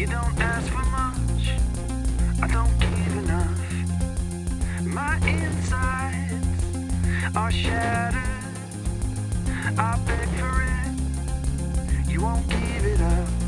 You don't ask for much, I don't give enough. My insides are shattered. I beg for it, you won't give it up.